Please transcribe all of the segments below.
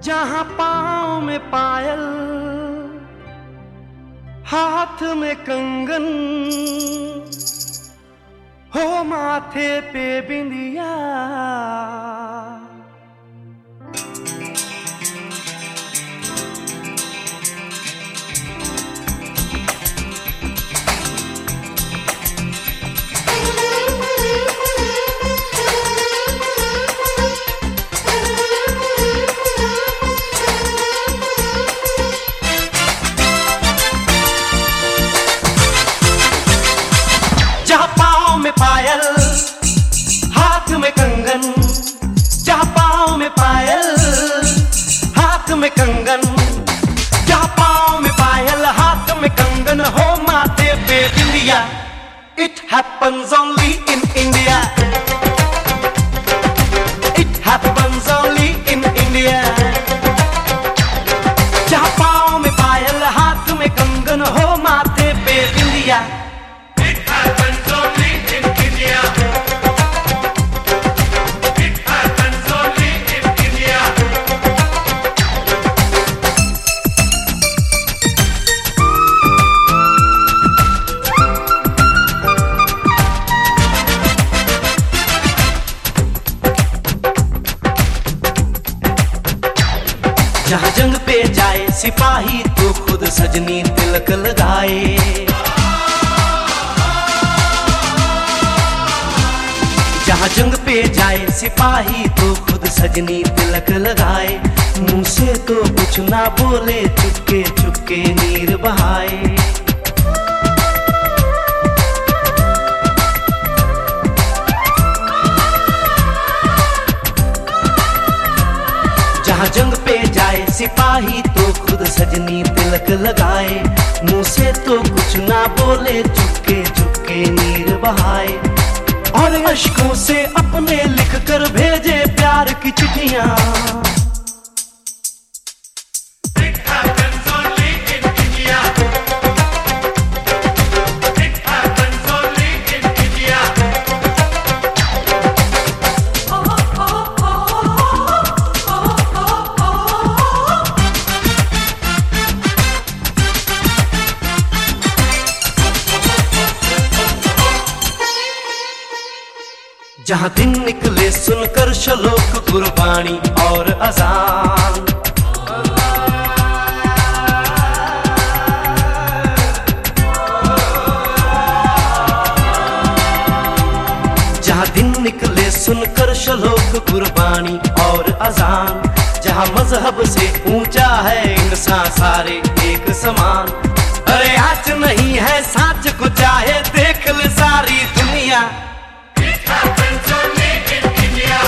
जहां पाँव में पायल, हाथ में कंगन, हो माथे पे बिंदिया, पायल हाथ में कंगन, जहाँ पाँव में पायल हाथ में कंगन, जहाँ पाँव में पायल हाथ में कंगन, हो माथे पे बिंदिया। It happens only in India. It happens only in India. जहाँ पाँव में पायल हाथ में कंगन, हो माथे पे बिंदिया। It happens only in India. It happens only in India. जहाँ जंग पे जाए सिपाही तो खुद सजनी तिलक लगाए, जहाँ जंग पे जाए सिपाही तो खुद सजनी तिलक लगाए, मुंह से तो कुछ ना बोले, चुपके चुपके नीर बहाए। जहाँ जंग पे जाए सिपाही तो खुद सजनी तिलक लगाए, मुंह से तो कुछ ना बोले, चुपके चुपके नीर बहाए, और अश्कों से अपने लिख कर भेजे प्यार की चिट्ठियां। It happens only in India. It happens only in India. जहाँ दिन निकले सुनकर श्लोक गुरबाणी और अजान, जहाँ दिन निकले सुनकर श्लोक गुरबाणी और अजान, जहाँ मजहब से ऊंचा है इंसान सारे एक समान। अरे आज नहीं है साच को चाहे देख ले सारी दुनिया। It happens only in India.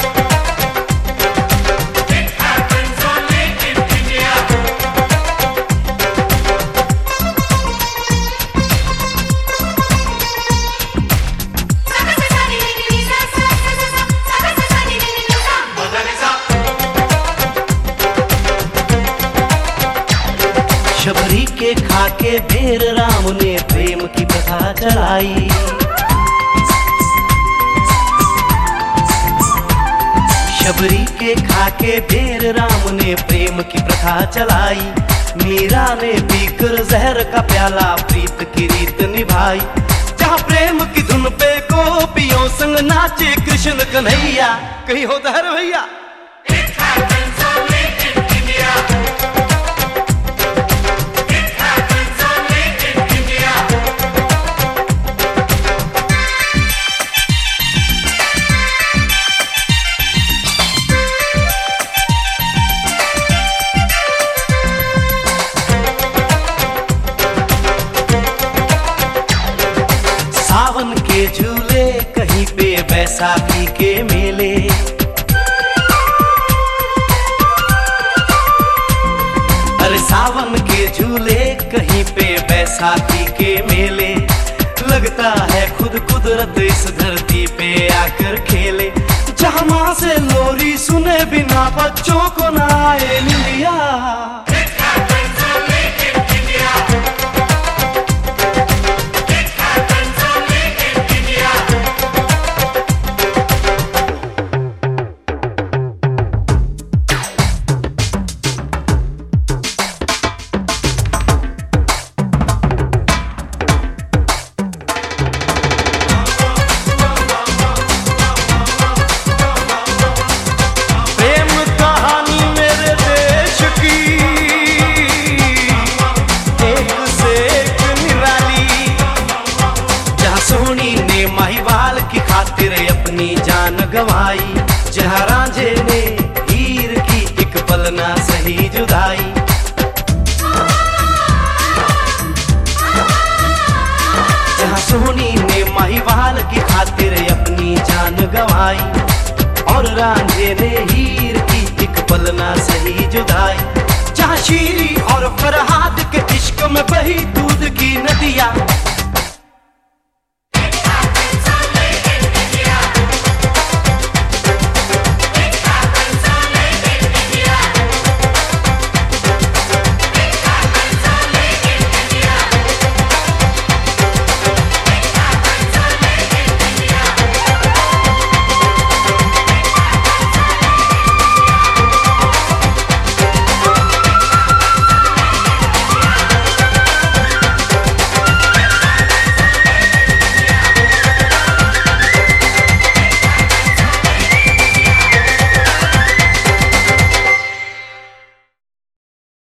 It happens only in India. Shabari के खाके बेर राम ने प्रेम की कथा चलाई, शबरी के खाके बेर राम ने प्रेम की प्रथा चलाई, मीरा ने पीकर जहर का प्याला प्रीत की रीत निभाई, जहाँ प्रेम की धुन पे गोपियों संग नाचे कृष्ण कन्हैया। कहीं होता है भैया। It happens only in India. It happens only in India. सावन के झूले कहीं पे बैसाखी के मेले, अरे सावन के झूले कहीं पे बैसाखी के मेले, लगता है खुद कुदरत इस धरती पे आकर खेले, जहाँ माँ से लोरी सुने बिना बच्चों को ना आए निंदिया। सही जुदाई। जहाँ सोनी ने महिवाल की खातिर अपनी जान गंवाई और रांझे ने हीर की एक पल ना सही जुदाई। जहाँ शीरी और फरहाद के इश्क में बही दूध की